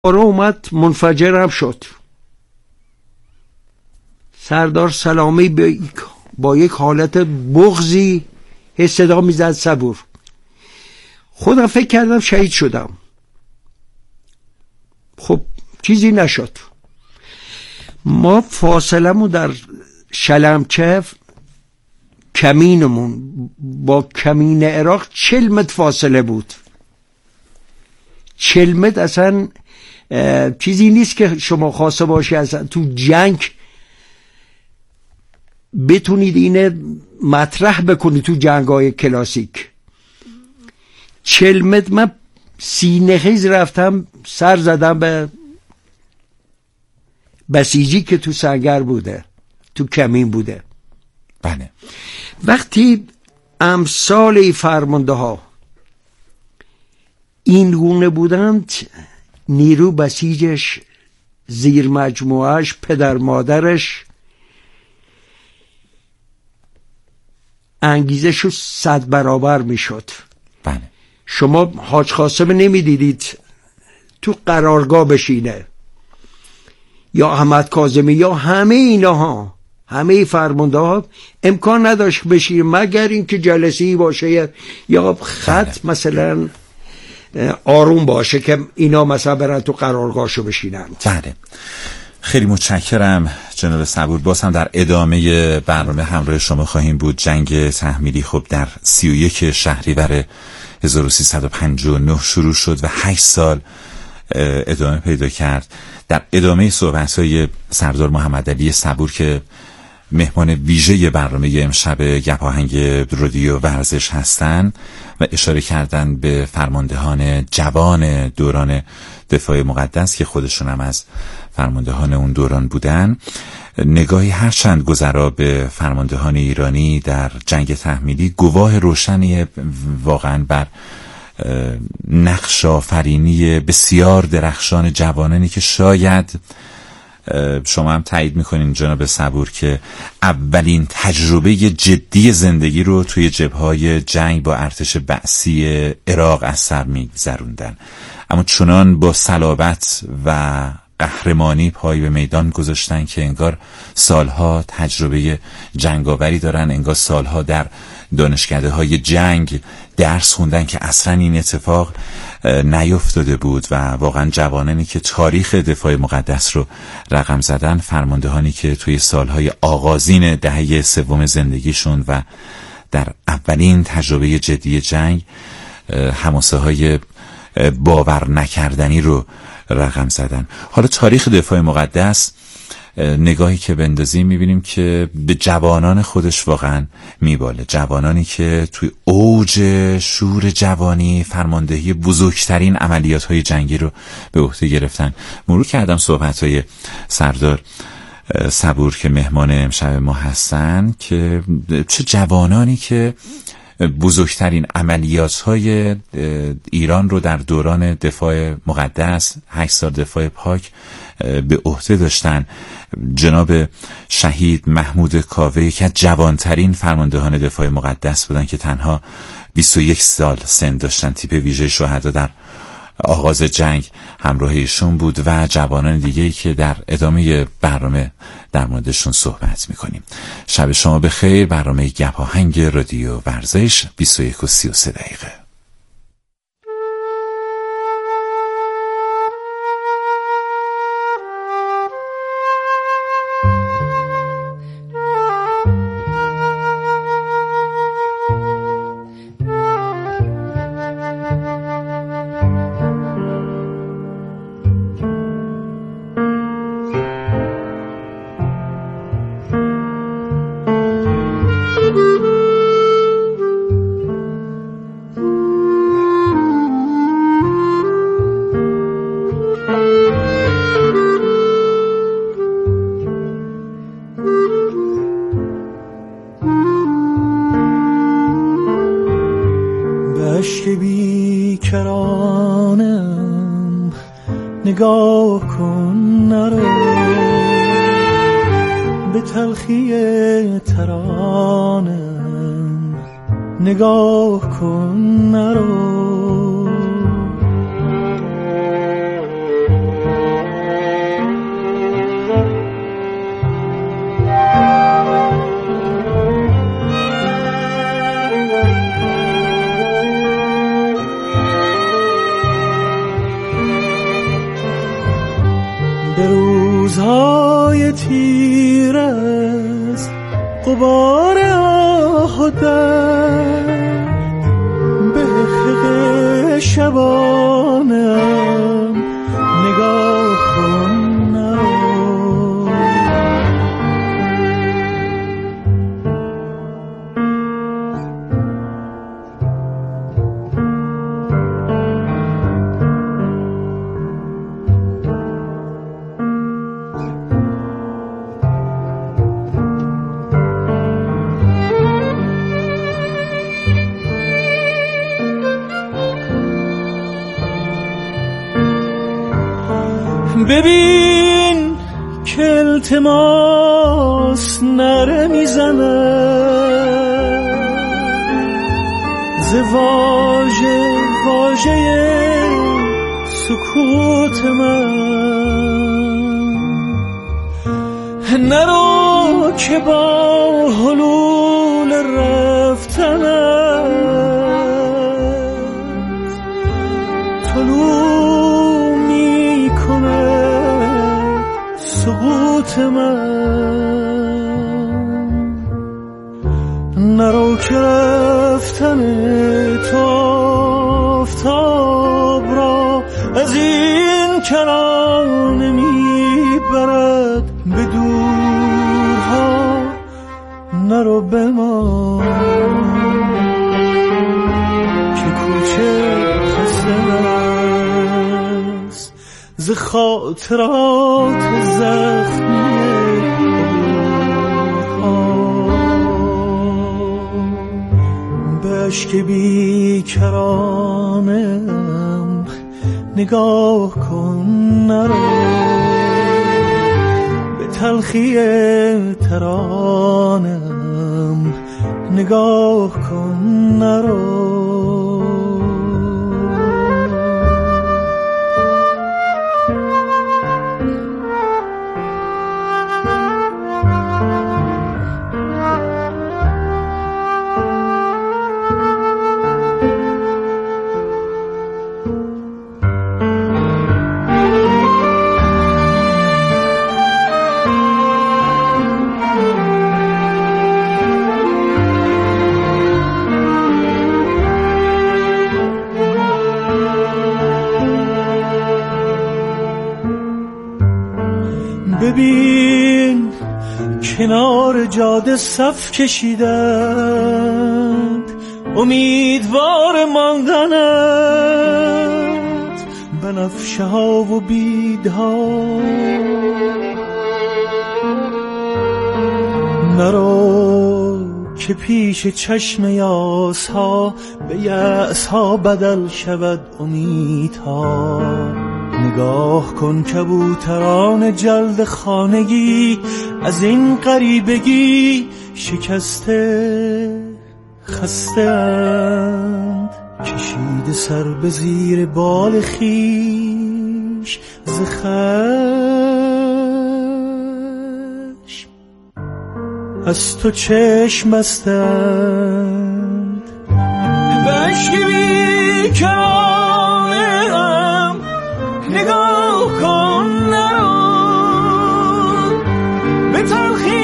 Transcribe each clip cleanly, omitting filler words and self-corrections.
اومد منفجرم شد. سردار سلامی با یک حالت بغضی صدا میزد صبور. خودم فکر کردم شهید شدم. خب چیزی نشد. ما فاصلمون در شلمچه کمینمون با کمین عراق 40 متر فاصله بود. 40 متر اصلا چیزی نیست که شما خواسته باشی اصلا تو جنگ بتونید اینه مطرح بکنید تو جنگ‌های کلاسیک. 40 متر من سینه خیز رفتم، سر زدم به بسیجی که تو سنگر بوده، تو کمین بوده. بله. وقتی امثال فرمانده ها این گونه بودند، نیرو بسیجش، زیر مجموعش، پدر مادرش انگیزشو 100 برابر میشد. بله. شما حاج قاسم نمیدیدید تو قرارگاه بشینه، یا احمد کاظمی یا همه اینها، همه فرمانده ها امکان نداشت بشینه مگر اینکه جلسه‌ای باشه یا خط مثلا آروم باشه که اینا مثلا برن تو قرارگاهشو بشینن. بله. خیلی متشکرم جناب صبور. باز هم در ادامه برنامه همراه شما خواهیم بود. جنگ تحمیلی خب در 31 شهریور 1359 شروع شد و 8 سال ادامه پیدا کرد. در ادامه صحبت‌های سردار محمدعلی صبور که مهمان ویژه برنامه امشب گپاهنگ رادیو ورزش هستند و اشاره کردن به فرماندهان جوان دوران دفاع مقدس که خودشون هم از فرماندهان اون دوران بودن، نگاهی هرچند گذرا به فرماندهان ایرانی در جنگ تحمیلی گواه روشنی واقعا بر نقش آفرینی بسیار درخشان جوانانی که شاید شما هم تایید میکنین جناب صبور که اولین تجربه جدی زندگی رو توی جبهه‌های جنگ با ارتش بعثی عراق از سر میگذروندن، اما چنان با صلابت و قهرمانی پای به میدان گذاشتن که انگار سالها تجربه جنگاوری دارن، انگار سالها در دانشکده‌های جنگ درس خوندن که اصلا این اتفاق نیفتاده بود و واقعا جوانانی که تاریخ دفاع مقدس رو رقم زدن، فرماندهانی که توی سالهای آغازین دهه سوم زندگیشون و در اولین تجربه جدی جنگ حماسه های باور نکردنی رو رقم زدن. حالا تاریخ دفاع مقدس نگاهی که بندازیم میبینیم که به جوانان خودش واقعا میباله، جوانانی که توی اوج شور جوانی فرماندهی بزرگترین عملیات های جنگی رو به عهده گرفتن. مرور کردم صحبت های سردار صبور که مهمان امشب ما هستن که چه جوانانی که بزرگترین عملیات های ایران رو در دوران دفاع مقدس 8 سال دفاع پاک به عهده داشتن. جناب شهید محمود کاوه یکی از جوانترین فرماندهان دفاع مقدس بودن که تنها 21 سال سن داشتن. تیپ ویژه شهدا در آغاز جنگ همراه ایشون بود و جوانان دیگه‌ای که در ادامه برنامه در موردشون صحبت میکنیم. شب شما بخیر. برنامه گپاهنگ رادیو ورزش 21:33. نگاه کن نرو به تلخی ترانم، نگاه کن نرو به روزهای تیر از غبار آه و درد، به حق شبانم نگاه کن نرو. ببین که التماس نره میزنه ز واژه سکوت من. نرو که با حلول رفتنت طلوع میکنه سقوط من. نرو که رفتن تو آفتاب را از این کرانه میبرد به دورها. نرو بمان که کوچه خسته است ز خاطرات زخمی به اشک بیکرانم نگاه کن نرو. به تلخی ترانم نگاه کن نرو. ببین کنار جاده صف کشیدند امیدوار ماندنت. بنفشه ها و بیدها نرو که پیش چشم یاس ها به یأس ها بدل شود امیدها. نگاه کن کبوتران جلد خانگی از این غریبگی شکسته خسته اند. کشیده سر به زیر بال خویش ز خشم از تو چشم بستند. به اشک بیکرانم نگاه کن نرو. به تلخی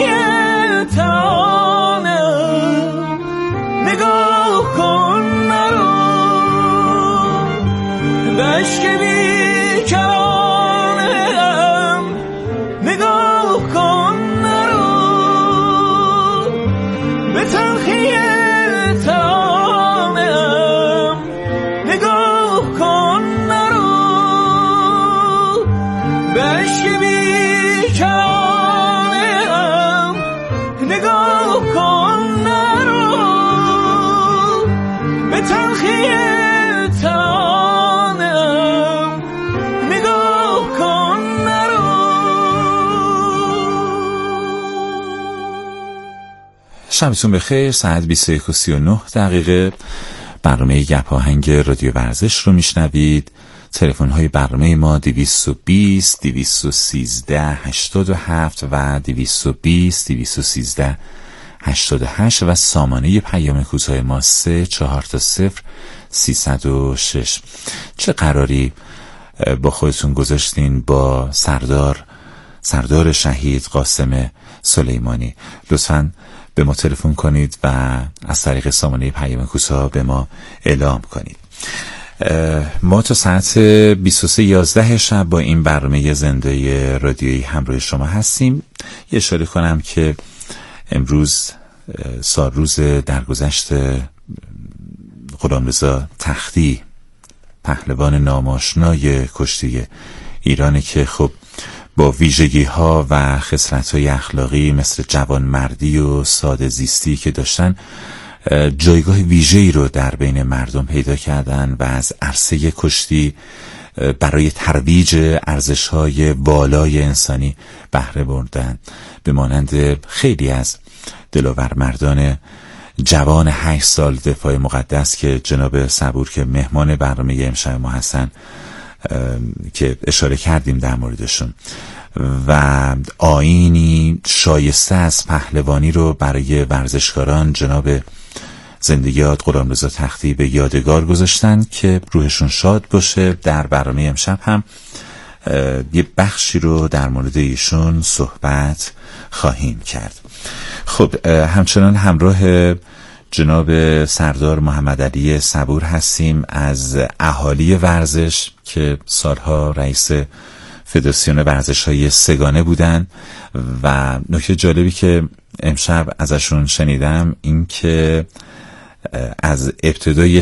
ترانم نگاه کن نرو. به اشک بیکرانم نگاه کن نرو. به تلخی ترانم نگاه کن نرو. به اشک بیکرانم نگاه کن نرو. به تلخی ترانم نگاه کن نرو. شبتون بخیر. ساعت 21:39 برنامه گپ آهنگ رادیو ورزش رو میشنوید. تلفن های برنامه ما 220 213 87 و 220 213 88 و سامانه پیام کوتاه ما 34 تا 0 306. چه قراری با خودتون گذاشتین با سردار شهید قاسم سلیمانی. لطفاً به ما تلفن کنید و از طریق سامانه پیام کوتاه به ما اعلام کنید. ما تا ساعت 23:11 شب با این برنامه زنده رادیویی همراه شما هستیم. یه اشاره کنم که امروز سالروز درگذشت غلامرضا تختی، پهلوان ناماشنای کشتی ایرانی که خب با ویژگی ها و خصلت های اخلاقی مثل جوانمردی و ساده زیستی که داشتن جایگاه ویژه‌ای رو در بین مردم پیدا کردن و از عرصه کشتی برای ترویج ارزش‌های والای انسانی بهره بردن، به مانند خیلی از دلاورمردان جوان 8 سال دفاع مقدس که جناب صبور که مهمان برنامه امشب ما هستن که اشاره کردیم در موردشون، و آیینی شایسته از پهلوانی رو برای ورزشکاران جناب زندگیات غلامرضا تختی به یادگار گذاشتن که روحشون شاد باشه. در برنامه امشب هم یه بخشی رو در مورد ایشون صحبت خواهیم کرد. خب همچنان همراه جناب سردار محمد علی صبور هستیم از اهالی ورزش که سالها رئیس فدراسیون ورزش‌های سگانه بودن و نکته جالبی که امشب ازشون شنیدم این که از ابتدای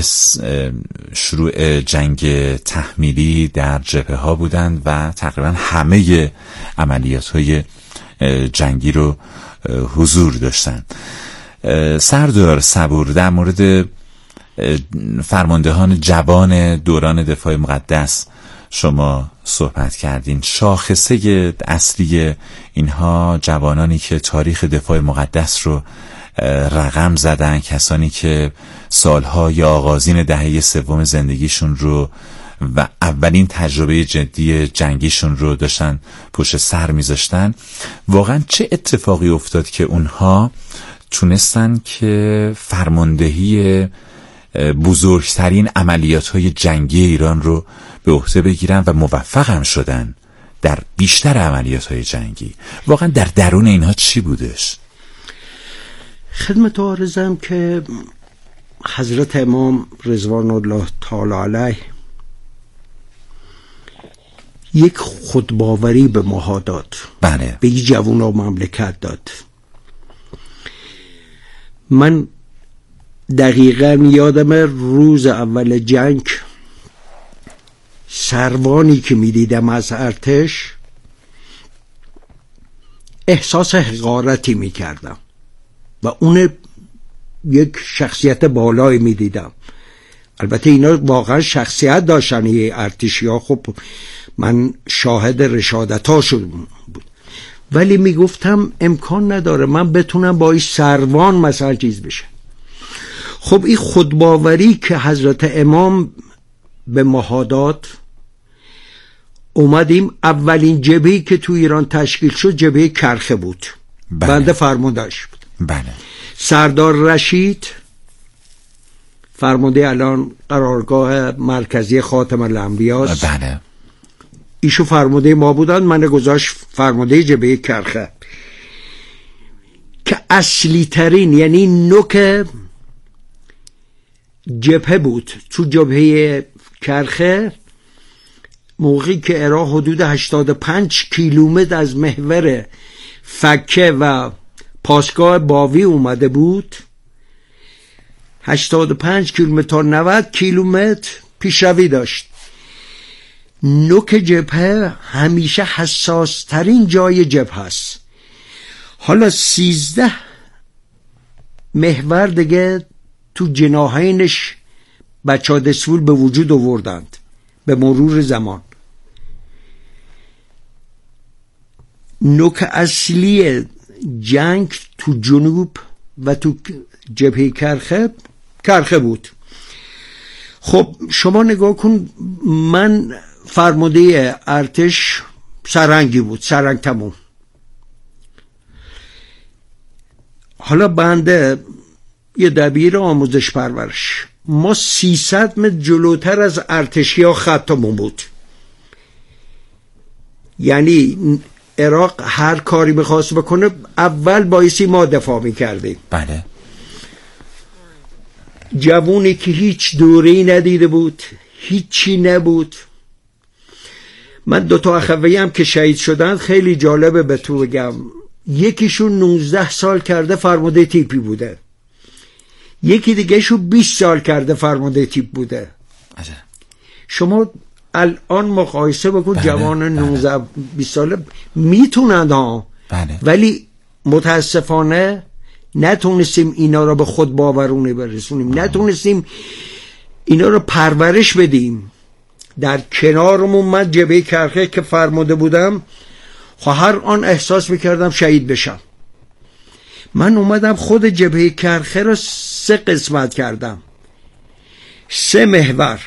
شروع جنگ تحمیلی در جبهه ها بودند و تقریبا همه عملیات های جنگی رو حضور داشتن. سردار صبور، در مورد فرماندهان جوان دوران دفاع مقدس شما صحبت کردین. شاخصه اصلی اینها جوانانی که تاریخ دفاع مقدس رو رقم زدن، کسانی که سالهای آغازین دهه سوم زندگیشون رو و اولین تجربه جدی جنگیشون رو داشتن پشت سر میذاشتن. واقعا چه اتفاقی افتاد که اونها تونستن که فرماندهی بزرگترین عملیات‌های جنگی ایران رو به عهده بگیرن و موفق هم شدن در بیشتر عملیات‌های جنگی؟ واقعا در درون اینها چی بودش؟ خدمت عرضم که حضرت امام رضوان الله تعالی علیه یک خودباوری به ما داد، بله، به این جوونا مملکت داد. من دقیقا یادم روز اول جنگ سروانی که میدیدم از ارتش احساس حقارتی میکردم و اون یک شخصیت بالایی میدیدم. البته اینا واقعا شخصیت داشتن، یه ارتشی ها، خب من شاهد رشادتاشون بود، ولی میگفتم امکان نداره من بتونم با این سروان مثلا چیز بشه. خب این خودباوری که حضرت امام به ما داد، اومدیم اولین جبهه‌ای که تو ایران تشکیل شد جبهه کرخه بود. بله. بنده فرماندهش بود. بله. سردار رشید فرمانده الان قرارگاه مرکزی خاتم الانبیاء. بله. ایشو فرمانده ما بودن، من گذاشت فرمانده جبهه کرخه که اصلی ترین، یعنی نوک جبهه بود. تو جبهه کرخه موقعی که عراق حدود 85 کیلومتر از محور فکه و پاسگاه باوی اومده بود، 85 کیلومتر تا 90 کیلومتر پیشروی داشت. نوک جبهه همیشه حساس ترین جای جبهه است. حالا 13 محور دیگه تو جناحینش بچه‌ها دسفول به وجود آوردند به مرور زمان. نوک اصلی جنگ تو جنوب و تو جبهه کرخه بود. خب شما نگاه کن، من فرمانده ارتش سرنگی بود، سرنگ تموم. حالا بنده یه دبیر آموزش پرورش، ما 300 متر جلوتر از ارتشی ها خطمون بود. یعنی عراق هر کاری میخواست بکنه اول بایستی ما دفاع میکردیم. بله. جوونی که هیچ دوره‌ای ندیده بود، هیچی نبود. من 2 اخوه‌ای هم که شهید شدن خیلی جالبه به تو بگم. یکیشون 19 سال کرده فرمانده تیپی بوده، یکی دیگه شو 20 سال کرده فرمانده تیپ بوده. عجب. شما الان مقایسه بکن. بله، جوان 19-20 ساله میتونند ها. بله. ولی متاسفانه نتونستیم اینا را به خود باورونه برسونیم، نتونستیم اینا را پرورش بدیم. در کنارمون من جبهه کرخه که فرمانده بودم هر آن احساس میکردم شهید بشم. من اومدم خود جبهه کرخه را 3 قسمت کردم، 3 محور،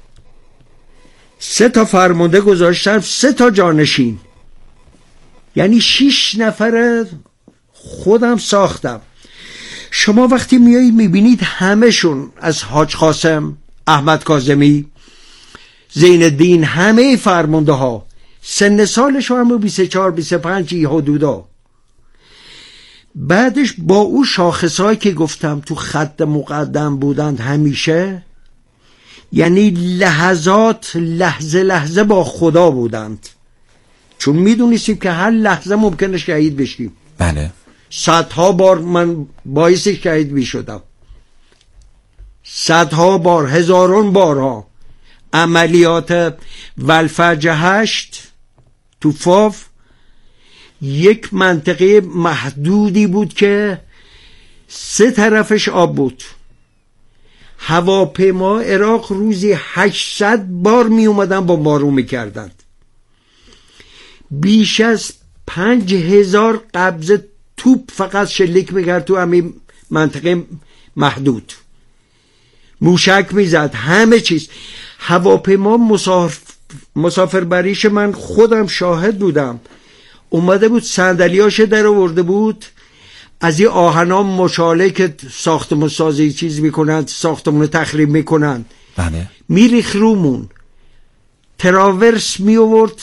3 تا فرمانده گذاشتم، 3 تا جانشین، یعنی 6 نفر خودم ساختم. شما وقتی میایی میبینید همشون از حاج قاسم، احمد کاظمی، زین الدین، همه فرمانده ها سن سالش هم 24-25 حدودا. بعدش با او شاخصهایی که گفتم تو خط مقدم بودند همیشه، یعنی لحظه با خدا بودند، چون میدونستیم که هر لحظه ممکنه شهید بشیم. بله. 100ها بار من باعث شهید میشدم، 100ها بار، 1000 بارها. عملیات ولفجر 8 تو فاف یک منطقه محدودی بود که 3 طرفش آب بود. هواپیما عراق روزی 800 بار می اومدن بمبارون میکردند. بیش از 5000 قبضه توپ فقط شلیک میکرد تو همین منطقه محدود، موشک میزد، همه چیز. هواپیما مسافربریش من خودم شاهد بودم، اومده بود صندلیاش در آورده بود، از این آهنا مشاله که ساختمون سازی چیز میکنند، ساختمون تخریب میکنند، بله. میریخ رومون، تراورس میورد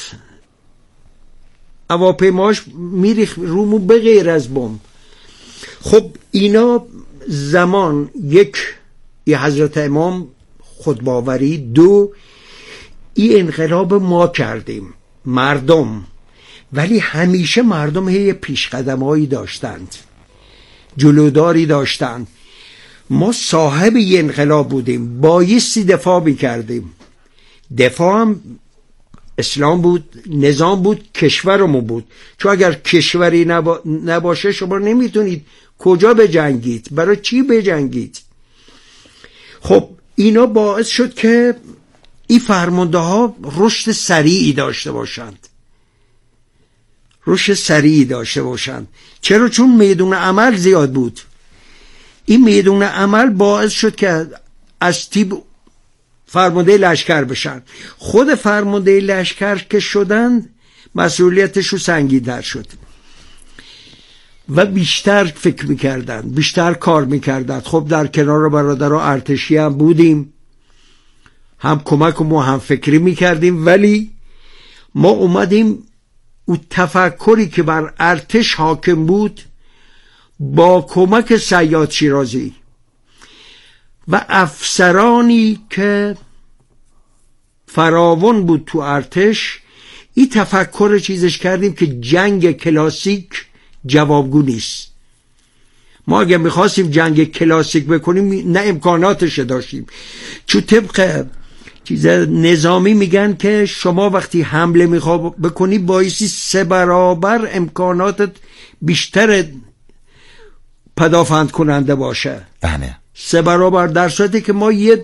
هواپیماش، میریخ رومون به غیر از بمب. خب اینا زمان یک حضرت امام خودباوری، 2 این انقلاب ما کردیم مردم، ولی همیشه مردم هی پیشقدمایی داشتند، جلوداری داشتند. ما صاحب یه انقلاب بودیم، بایستی دفاع میکردیم. دفاع هم اسلام بود، نظام بود، کشورمون بود. چون اگر کشوری نباشه شما نمیتونید کجا بجنگید، برای چی بجنگید؟ خب اینا باعث شد که این فرمانده ها رشد سریعی داشته باشند. چرا؟ چون میدون عمل زیاد بود. این میدون عمل باعث شد که از تیپ فرمانده لشکر بشن. خود فرمانده لشکر که شدن مسئولیتش رو سنگین‌تر شد و بیشتر فکر میکردن، بیشتر کار میکردن. خب در کنار برادرها ارتشی هم بودیم، هم کمک و هم فکری میکردیم، ولی ما اومدیم او تفکری که بر ارتش حاکم بود با کمک صیاد شیرازی و افسرانی که فراوان بود تو ارتش، این تفکر چیزش کردیم که جنگ کلاسیک جوابگو نیست. ما اگه میخواستیم جنگ کلاسیک بکنیم نه امکاناتش داشتیم، چون طبق چیز نظامی میگن که شما وقتی حمله میخوای بکنی بایستی 3 برابر امکاناتت بیشتر پدافند کننده باشه. بله. 3 برابر، در صورتی که ما یه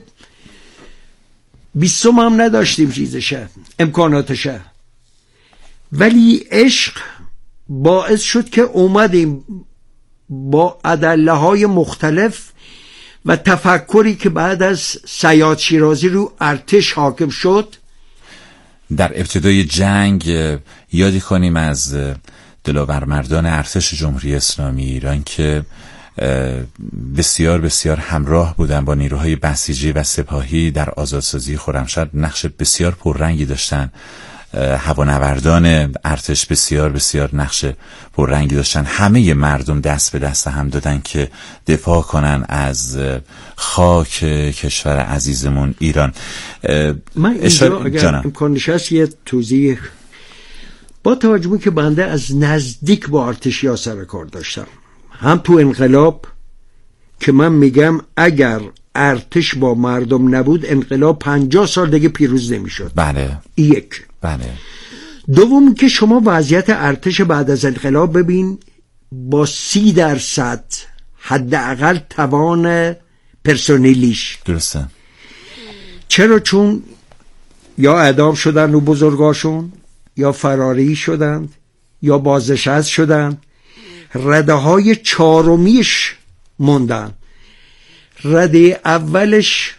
20 هم نداشتیم چیزشه، امکاناتشه. ولی عشق باعث شد که اومدیم با ادله های مختلف و تفکری که بعد از صیاد شیرازی رو ارتش حاکم شد. در ابتدای جنگ یادی کنیم از دلاورمردان ارتش جمهوری اسلامی ایران که بسیار بسیار همراه بودن با نیروهای بسیجی و سپاهی در آزادسازی خرمشهر، نقش بسیار پررنگی داشتن. هوانوردان ارتش بسیار بسیار نقش پررنگی داشتن. همه مردم دست به دست هم دادن که دفاع کنن از خاک کشور عزیزمون ایران. من اینجا اگر امکانش هست یه توضیح، با توجه به که بنده از نزدیک با ارتشیا سر کار داشتم، هم تو انقلاب که من میگم اگر ارتش با مردم نبود انقلاب 50 سال دیگه پیروز نمیشد. بله. یک. بله. دوم که شما وضعیت ارتش بعد از انقلاب ببین، با 30% حداقل توان پرسنلیش. درسته. چرا؟ چون یا اعدام شدن و بزرگاشون، یا فراری شدند، یا بازنشسته شدند. رده های چهارمیش موندن. رده اولش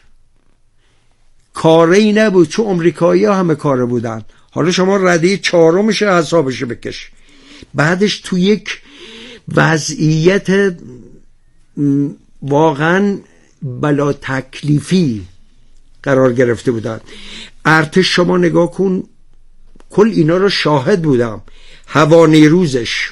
کاری نبود چون امریکایی ها همه کاره بودن. حالا شما رده چهارمش حسابش بکش. بعدش تو یک وضعیت واقعا بلا تکلیفی قرار گرفته بودن. ارتش شما نگاه کن، کل اینا رو شاهد بودم. هوا نیروزش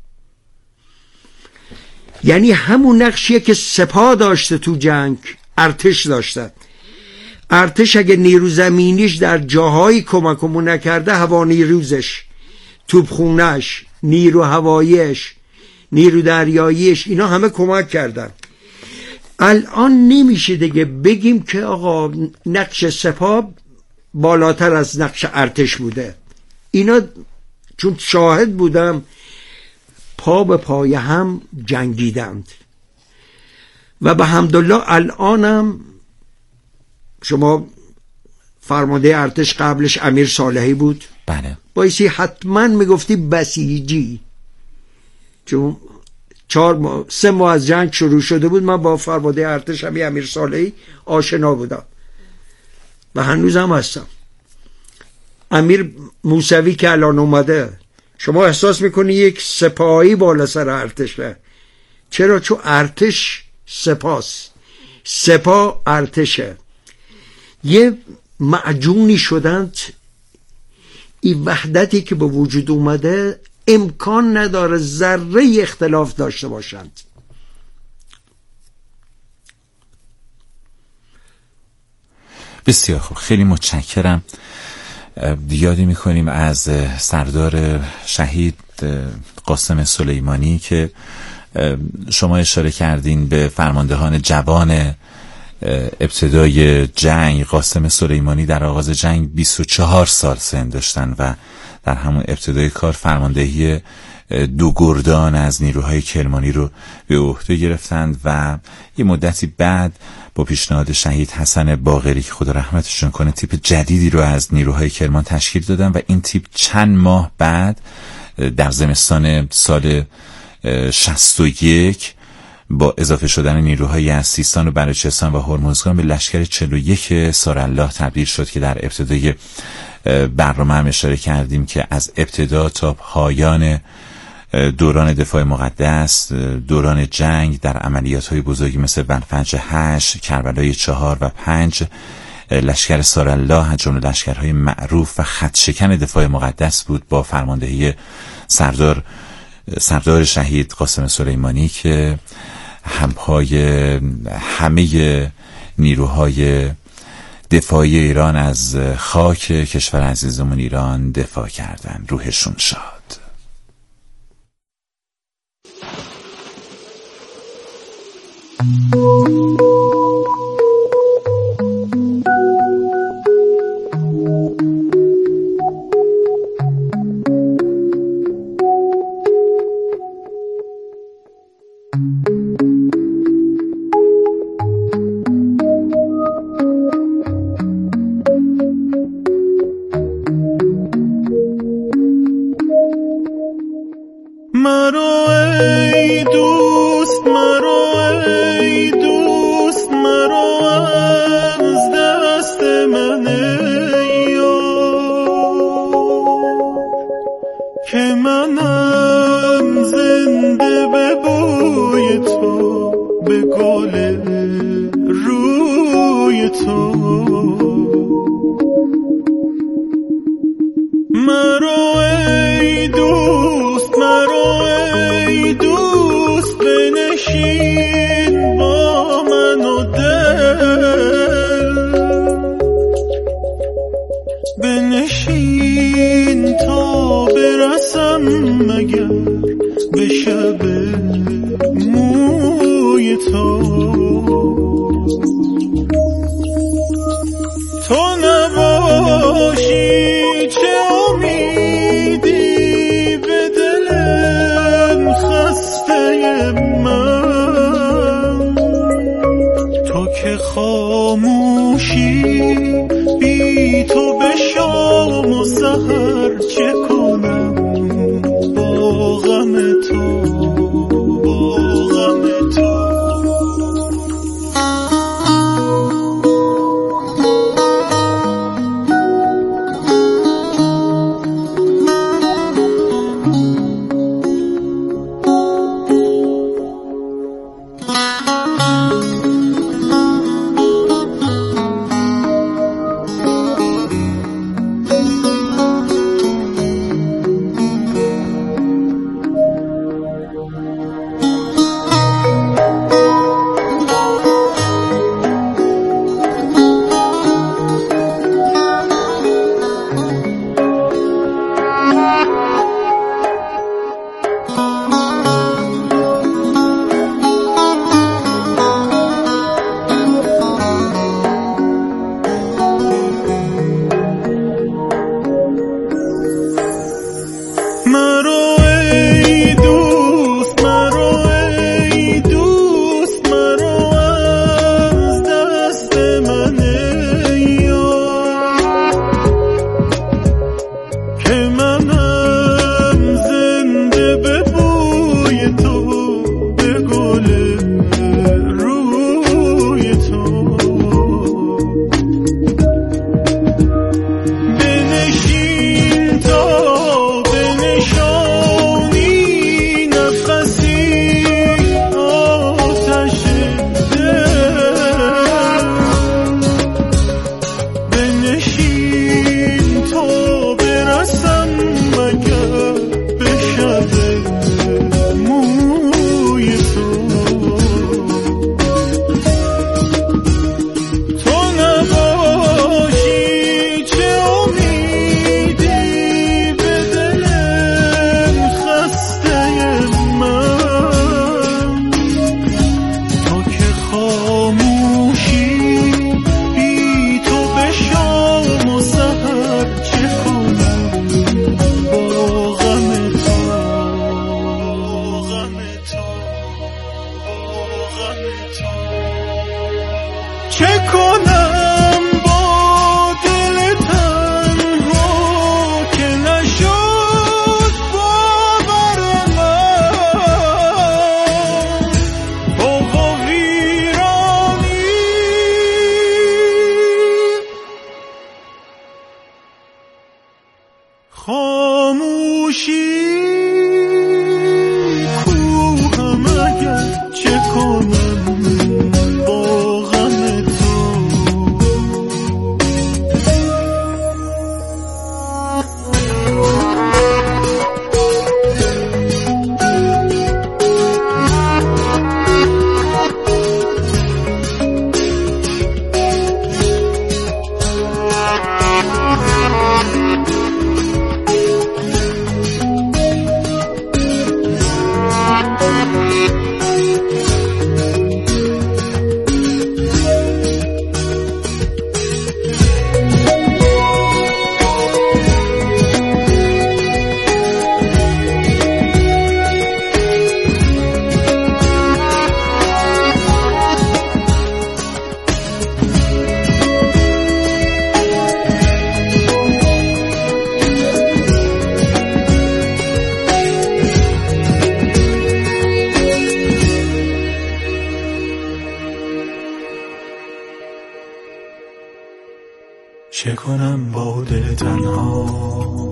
یعنی همون نقشیه که سپاه داشته تو جنگ ارتش داشته. ارتش اگه نیرو زمینیش در جاهایی کمکمون نکرده، هوا نیروزش، توپخونهش، نیرو هواییش، نیرو دریاییش، اینا همه کمک کردن. الان نمیشه دیگه بگیم که آقا نقش سپاه بالاتر از نقش ارتش بوده. اینا چون شاهد بودم پا به پای هم جنگیدند و به حمدالله الانم شما فرمانده ارتش قبلش امیر صالحی بود. بله. بایستی حتما میگفتی بسیجی، چون 3 ماه از جنگ شروع شده بود. من با فرمانده ارتش امیر صالحی آشنا بودم و هنوز هم هستم. امیر موسوی که الان اومده، شما احساس میکنی یک سپاهی بالا سر ارتشه. چرا؟ چون ارتش سپاست، سپاه ارتشه. یه معجونی شدند. این وحدتی که به وجود اومده امکان نداره ذره اختلاف داشته باشند. بسیار خوب، خیلی متشکرم. یادی میکنیم از سردار شهید قاسم سلیمانی که شما اشاره کردین به فرماندهان جوان ابتدای جنگ. قاسم سلیمانی در آغاز جنگ 24 سال سن داشتن و در همون ابتدای کار فرماندهی 2 گردان از نیروهای کرمانی رو به عهده گرفتند و یه مدتی بعد با پیشنهاد شهید حسن باقری که خدا رحمتشون کنه تیپ جدیدی رو از نیروهای کرمان تشکیل دادن و این تیپ چند ماه بعد در زمستان سال 61 با اضافه شدن نیروهای از سیستان و بلوچستان و هرمزگان به لشکر 41 سارالله تبدیل شد که در ابتدای برنامه هم اشاره کردیم که از ابتدا تا پایان دوران دفاع مقدس، دوران جنگ در عملیات‌های بزرگی مثل بنفجر 8، کربلای 4 و 5، لشکر سارالله از جمله لشکرهای معروف و خطشکن دفاع مقدس بود با فرماندهی سردار شهید قاسم سلیمانی که همپای همه نیروهای دفاعی ایران از خاک کشور عزیزمون ایران دفاع کردن. روحشون شاد. چه کنم با دل تنها.